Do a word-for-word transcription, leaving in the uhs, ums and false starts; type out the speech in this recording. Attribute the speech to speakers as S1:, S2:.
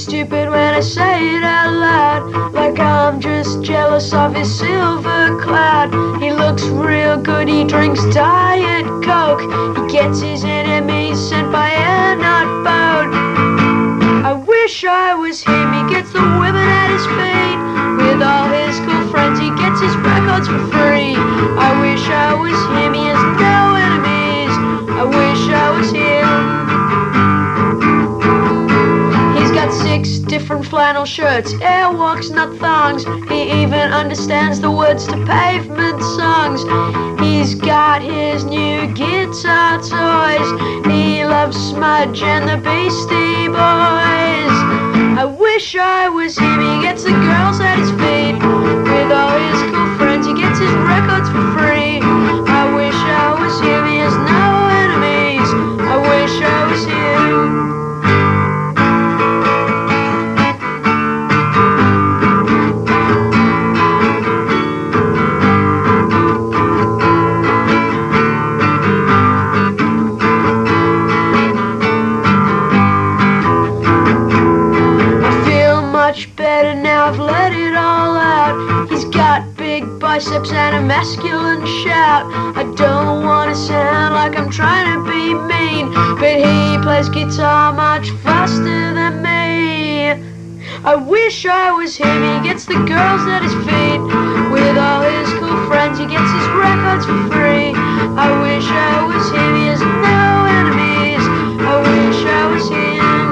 S1: stupid when I say it out loud, like I'm just jealous of his silver cloud. He looks real good, he drinks Diet Coke, he gets his enemies sent by air, not boat. I wish I was him, he gets the women at his feet. With all his cool friends, he gets his records for free. I wish I was him, he has no enemies. I wish I was him. He's got six different flannel shirts, airwalks, not thongs. He even understands the words to Pavement songs. He's got his new guitar toys. He loves Smudge and the Beastie Boys. I wish I was him, he gets the girls at his feet. With all his cool friends, he gets his records for free. I wish I was him, he has no enemies. I wish I was him. Better now, I've let it all out. He's got big biceps and a masculine shout. I don't want to sound like I'm trying to be mean, but he plays guitar much faster than me. I wish I was him, he gets the girls at his feet. With all his cool friends, he gets his records for free. I wish I was him, he has no enemies. I wish I was him.